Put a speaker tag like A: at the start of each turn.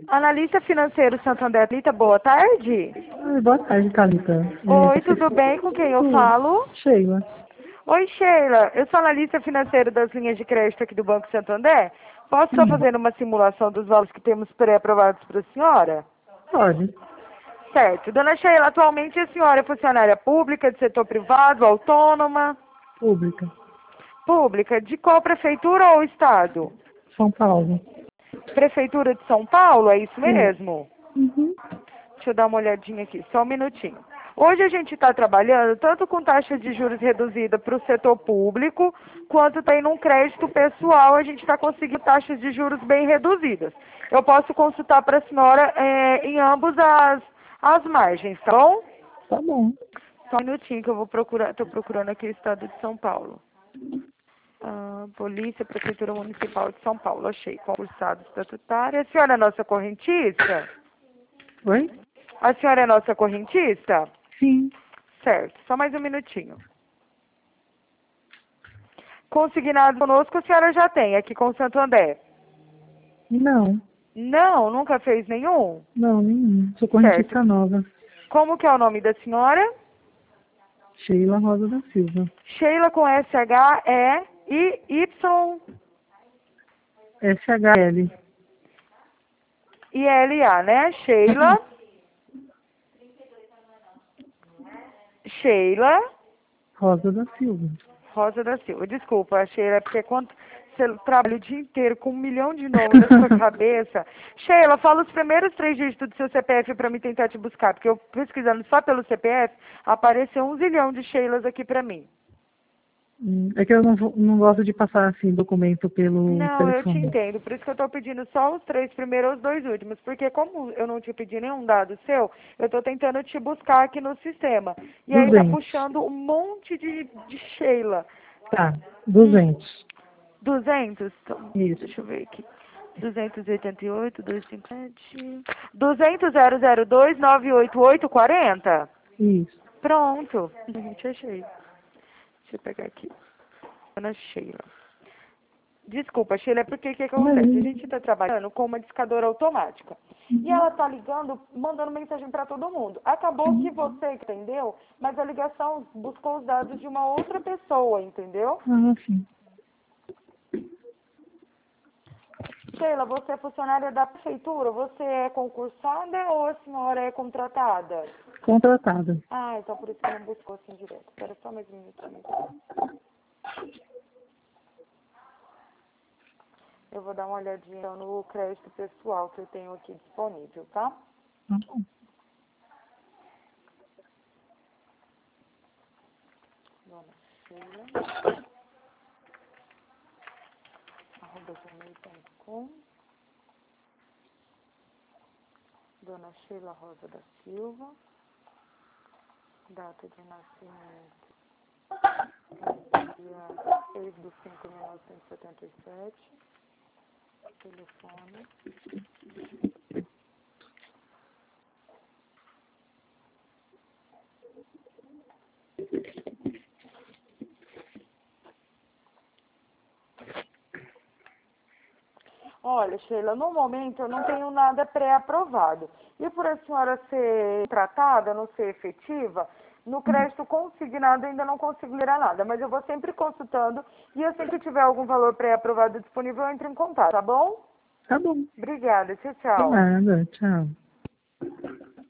A: Analista financeiro Santander, Thalita, boa tarde.
B: Boa tarde, Thalita.
A: Oi, tudo bem? Com quem eu falo?
B: Sheila.
A: Oi, Sheila. Eu sou analista financeiro das linhas de crédito aqui do Banco Santander. Posso estar fazendo uma simulação dos valores que temos pré-aprovados para a senhora?
B: Pode.
A: Certo. Dona Sheila, atualmente a senhora é funcionária pública, de setor privado, autônoma?
B: Pública.
A: Pública. De qual prefeitura ou estado?
B: São Paulo.
A: Prefeitura de São Paulo, é isso mesmo?
B: Uhum.
A: Deixa eu dar uma olhadinha aqui, só um minutinho. Hoje a gente está trabalhando tanto com taxa de juros reduzida para o setor público, quanto tem num crédito pessoal, a gente está conseguindo taxas de juros bem reduzidas. Eu posso consultar para a senhora em ambos as margens, tá bom?
B: Tá bom.
A: Só um minutinho que eu vou procurar, estou procurando aqui o estado de São Paulo. Polícia, Prefeitura Municipal de São Paulo, achei, concursado estatutário. A senhora é nossa correntista?
B: Oi?
A: A senhora é nossa correntista?
B: Sim.
A: Certo, só mais um minutinho. Consignado conosco a senhora já tem, aqui com o Santander.
B: Não.
A: Não, nunca fez nenhum?
B: Não, nenhum. Sou correntista
A: Certo.
B: nova.
A: Como que é o nome da senhora?
B: Sheila Rosa da Silva.
A: Sheila com S-H-E-Y
B: SHL.
A: e L-A, né? Sheila. Sheila
B: Rosa da Silva.
A: Rosa da Silva. Desculpa, Sheila, porque quando você trabalha o dia inteiro com 1 milhão de nomes na sua cabeça. Sheila, fala os primeiros 3 dígitos do seu CPF para mim tentar te buscar, porque eu pesquisando só pelo CPF, apareceu 1 zilhão de Sheilas aqui para mim.
B: É que eu não gosto de passar assim documento pelo
A: Não, eu te
B: telefone.
A: entendo. Por isso que eu estou pedindo só os 3 primeiros ou os 2 últimos. Porque como eu não te pedi nenhum dado seu, eu estou tentando te buscar aqui no sistema. E aí tá
B: 200.
A: puxando um monte de Sheila.
B: Tá. 200.
A: 200? Então,
B: Isso.
A: deixa eu ver aqui. 288, 257... 20002 98840?
B: Isso.
A: Pronto. Gente, achei. Deixa eu pegar aqui. Dona Sheila. Desculpa, Sheila, é porque o que acontece? A gente está trabalhando com uma discadora automática. E ela está ligando, mandando mensagem para todo mundo. Acabou que você entendeu, mas a ligação buscou os dados de uma outra pessoa, entendeu?
B: Ah, sim.
A: Sheila, você é funcionária da prefeitura? Você é concursada ou a senhora é contratada?
B: Contratada.
A: Ah, então por isso que não buscou assim direto. Espera só mais um minutinho. Eu vou dar uma olhadinha então, no crédito pessoal que eu tenho aqui disponível, tá?
B: Tá bom.
A: Dona Sheila. @gmail.com. Dona Sheila Rosa da Silva. Data de nascimento. Dia 6/5/1977. Telefone. Olha, Sheila, no momento eu não tenho nada pré-aprovado. E por a senhora ser tratada, não ser efetiva, no crédito consignado ainda não consigo liberar nada. Mas eu vou sempre consultando e assim que tiver algum valor pré-aprovado disponível, eu entro em contato, tá bom?
B: Tá bom.
A: Obrigada, tchau,
B: De
A: tchau.
B: nada. Tchau.